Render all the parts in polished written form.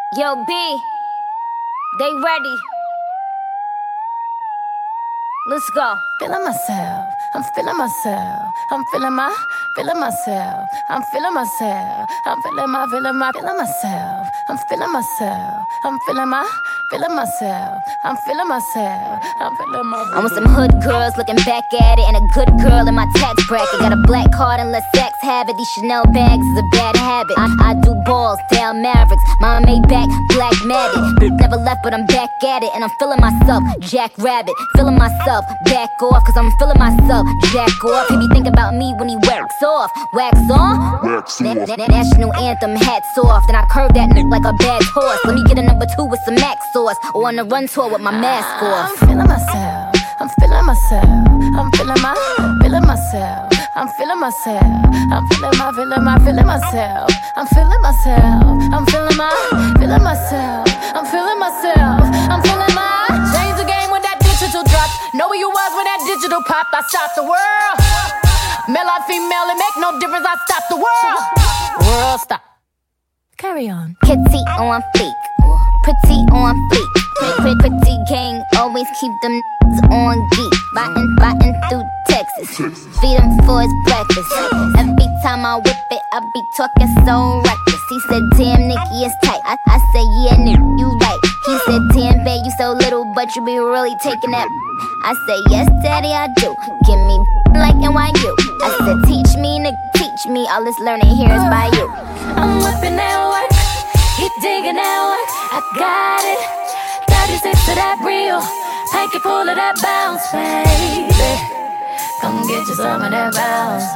Yo, B, they ready. Let's go. Feeling myself, I'm feeling myself, I'm feeling myself, I'm feeling myself, I'm feeling myself, I'm feeling myself, I'm feeling myself, I'm feeling myself, I'm feeling myself. I'm with some hood girls looking back at it, and a good girl in my tax bracket. Got a black card and let sex have it. These Chanel bags is a bad habit. I do balls, down Mavericks. Mama made back, black matted. Never left, but I'm back at it, and I'm feeling myself, Jack Rabbit. Feeling myself, back off, cause I'm feeling myself, jack off. He be thinking about me when he wax off. Wax on? Wax off. National anthem, hats off. Then I curve that nigga like a bad horse. Let me get a number 2 with some Mac sauce, or on the run tour with my mask off. I'm feeling myself, I'm feeling myself, I'm feeling myself, I'm feeling myself, I'm feeling myself, I'm feeling myself, I'm feeling myself, I'm feeling myself, I'm feeling my. Change the game when that digital drop. Know where you was when that digital popped. I stopped the world. Male or female, it make no difference. I stopped the world. World stop. Carry on. Kitty on fleek, pretty on fleek. Pretty gang, always keep them on geek. Biting through Texas, feed him for his breakfast. Every time I whip it, I be talking so reckless. He said, damn, Nikki, it's tight. I said, yeah, nigga, you right. He said, damn, babe, you so little, but you be really taking that. I said, yes, daddy, I do. Give me like NYU. I said, teach me, nigga, teach me. All this learning here is by you. I'm whipping that work, he digging that work. I got it. 36 to that real, take it full of that bounce, baby. Come get you some of that bounce,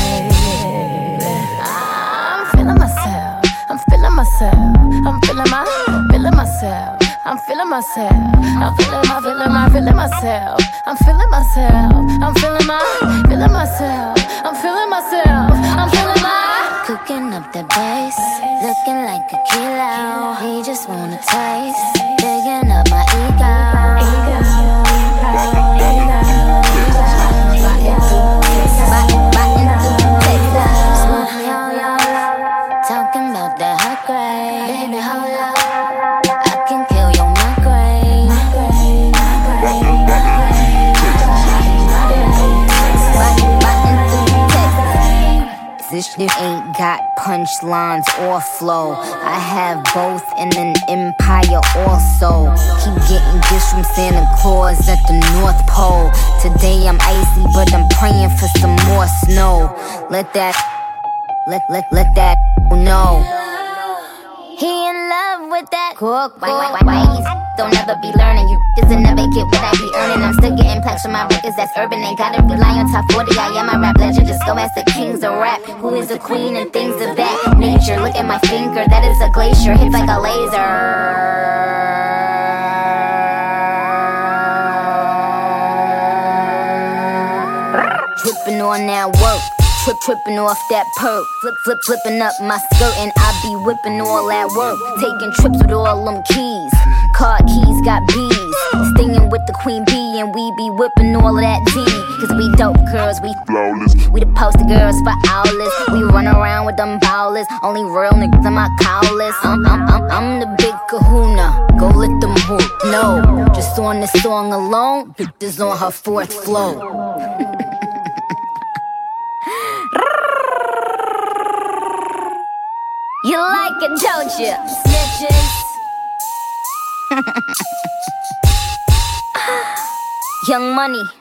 baby. I'm feeling myself, I'm feeling myself, I'm feeling myself, I'm feeling myself, I'm feeling myself, I'm feeling myself, I'm feeling myself, I'm feeling myself, I'm feeling my. Cooking up the bass, looking like a kilo. He just wanna taste, digging up my ego. Talking about that hot grade, baby, hold up. I can kill your migraine. This shit ain't got punchlines or flow. I have both and an empire also. Keep getting gifts from Santa Claus at the North Pole. Today I'm icy, but I'm praying for some more snow. Let that know. He in love with that cook. Why he's don't ever be learning. You just never get what I be earning. I'm still getting plaques from my records, that's urban. Ain't gotta rely on top 40. I am a rap legend. Just go ask the kings of rap. Who is the queen and things of that nature? Look at my finger, that is a glacier. Hits like a laser. Dripping on that work, tripping off that perk. Flipping up my skirt, and I be whipping all that work. Taking trips with all them keys. Car keys got bees. Stinging with the queen bee, and we be whipping all of that D. Cause we dope girls, we flawless. We the poster girls for owlets. We run around with them bowlers. Only real niggas in my cowlers. I'm the big kahuna. Go let them hoop. No, just on this song alone, bitch on her 4th flow. You like it, don't you? Snitches. Young Money.